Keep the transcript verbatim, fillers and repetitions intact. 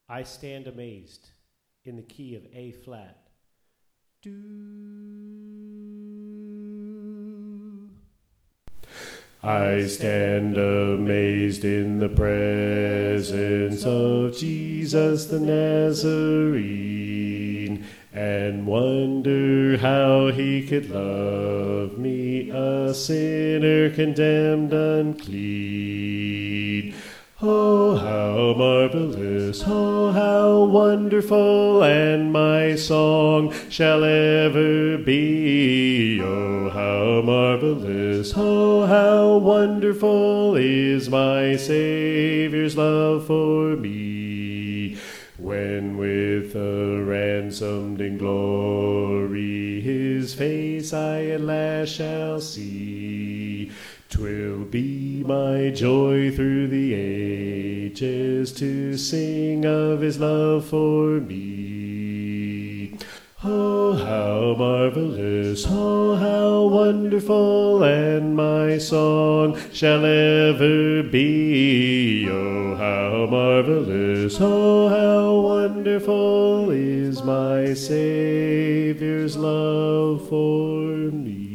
I stand amazed in the key of A flat. Do. I stand amazed in the presence of Jesus the Nazarene, and wonder how he could love me, a sinner condemned unclean. Oh, how marvelous, oh, how wonderful, and my song shall ever be. Oh, how marvelous, oh, how wonderful is my Savior's love for me. When with a ransomed in glory his face I at last shall see, 'twill be my joy through the ages to sing of his love for me. Oh, how marvelous, oh, how wonderful, and my song shall ever be. Oh, how marvelous, oh, how wonderful is my Savior's love for me.